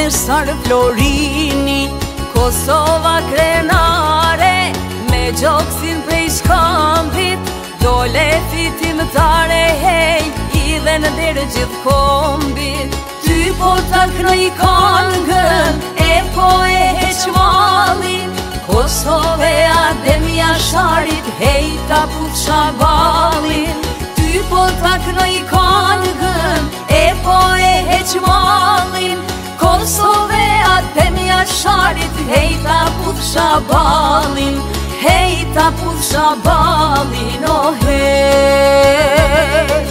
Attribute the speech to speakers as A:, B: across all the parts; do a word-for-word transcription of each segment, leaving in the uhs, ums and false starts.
A: Sar Florini, Kosova krenare, me gjoksin prej shkambit, dole fitimtare, hej, i dhe në derë gjithë kombit. Ty po ta knoj kongën, e po e heqmalin, Kosove Ademja Sharit, hej, ta put shabalin. Ty po ta knoj kongën, e po e heqmalin, Kosove Ademja Sharit, hej, ta put shabalin, hej, ta put shabalin, oh hej.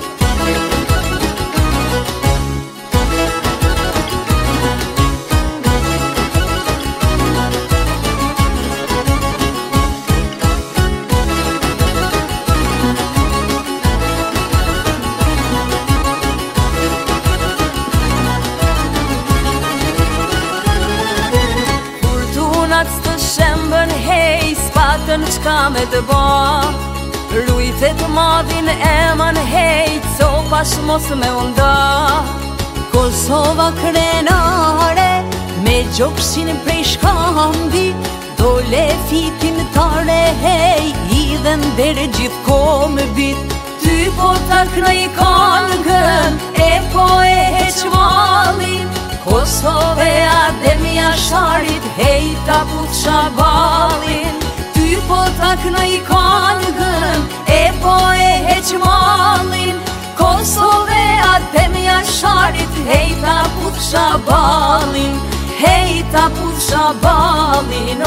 A: Së shembën, hej, s'patën qka me të ba, rujtet madhin eman, hej, copash mos me unda. Kosova krenare, me gjokshin prej shkambi, dole fitin tare, hej, i dhe ndere gjithë kombit. Ty po ta knoj kongën, e po e heqmalin, Kosove Ademja Sharit, hej, ta put shabalin. Ty po ta knoj kongën, e po e heqmalin, Kosove Ademja Sharit, hej, ta put shabalin, hej, ta put shabalin,